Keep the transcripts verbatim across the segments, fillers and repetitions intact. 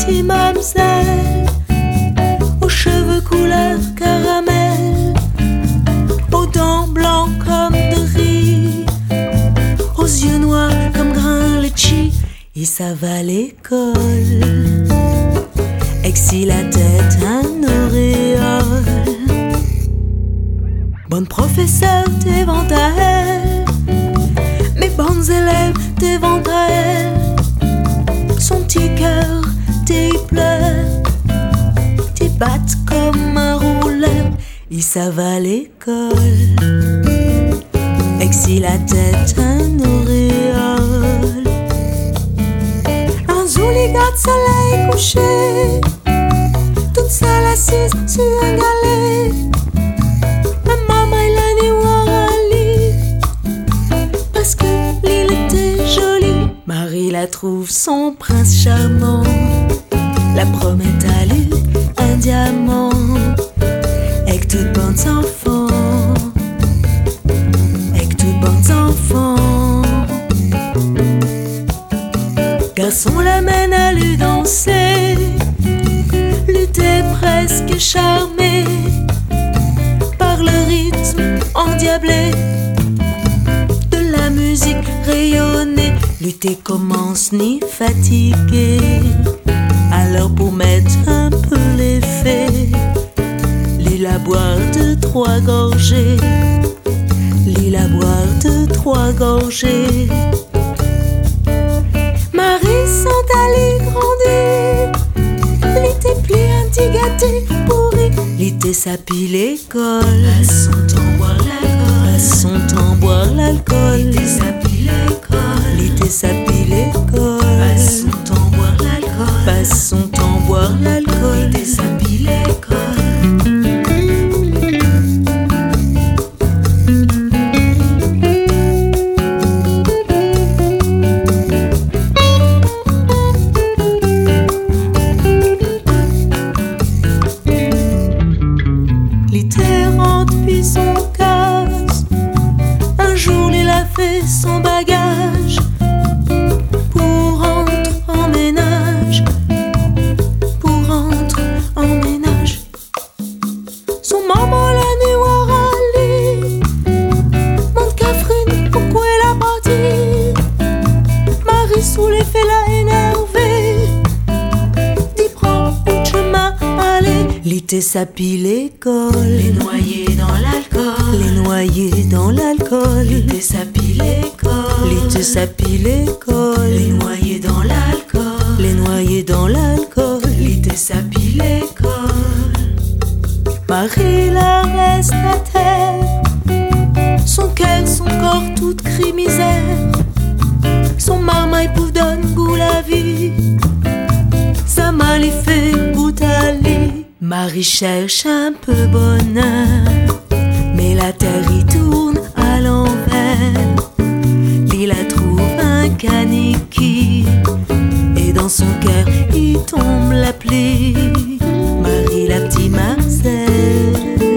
petite mamselle, aux cheveux couleur caramel, aux dents blancs comme de riz, aux yeux noirs comme grain litchi. Et ça va à l'école, exil la tête un auréole. Bonne professeure, t'es vente à elle, mes bonnes élèves, t'es vente à elle. Son petit cœur, t'es pleure, t'es batte comme un rouleur. Et ça va à l'école, exil la tête un auréole. Un joli gars de soleil couché, toute seule assise sur un galet. Ma maman elle a dit voir Ali, parce que l'île était jolie. Marie la trouve son prince charmant, la promet à lui un diamant, avec toutes bonnes enfants, avec toutes bonnes enfants. Garçon l'amène à lui danser, l'était presque charmé par le rythme endiablé de la musique rayonnée. Lutter commence ni fatigué, alors pour mettre un peu l'effet, l'île à boire de trois gorgées, l'île à boire de trois gorgées. Marie sont allés grandir, l'été pli un petit gâté pourri, l'été s'appuie l'école, passons temps boire l'alcool, passons temps boire l'alcool, l'été s'appuie l'école, l'été s'appuie l'école, passons temps boire l'alcool, passons temps boire l'alcool, l'été s'appuie l'école. Son casse, un jour il a fait son bagage pour rentrer en ménage, pour rentrer en ménage. Son maman l'a dit voir Ali, mon Catherine, pourquoi elle a parti? Marie sous l'effet l'a énervé, dit prends le chemin, allez. L'été s'appuie l'école, les noyés dans l'alcool, les noyés dans l'alcool, l'été s'appuie l'école, l'été s'appuie l'école, les noyés dans l'alcool, les noyés dans l'alcool, l'été s'appuie l'école. Marie la reste à terre, son cœur, son corps, toute crie misère, son marmaille pouf donne goût la vie, sa malle y fait goût à lit. Marie cherche un peu bonheur, mais la terre y tourne à l'envers. L'île a trouve un caniki, et dans son cœur y tombe la pluie. Marie la petite Marcel,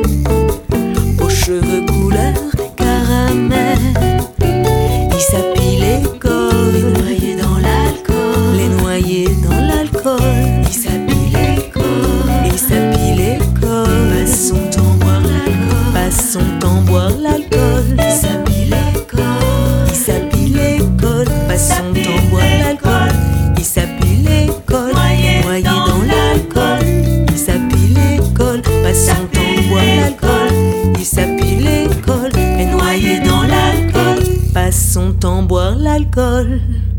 aux cheveux couleur caramel, il s'appuie l'école, les noyés dans l'alcool, les noyés dans l'alcool, il s'appuie l'école, il s'appuie l'école, passe son temps boire l'alcool, passe son temps boire l'alcool, il s'appuie l'école, il s'appuie l'école, passe son temps boire l'alcool, il s'appuie l'école, noyé dans l'alcool, il s'appuie l'école, passe son temps boire l'alcool, il s'appuie l'école, est noyé dans l'alcool, passe son temps boire l'alcool.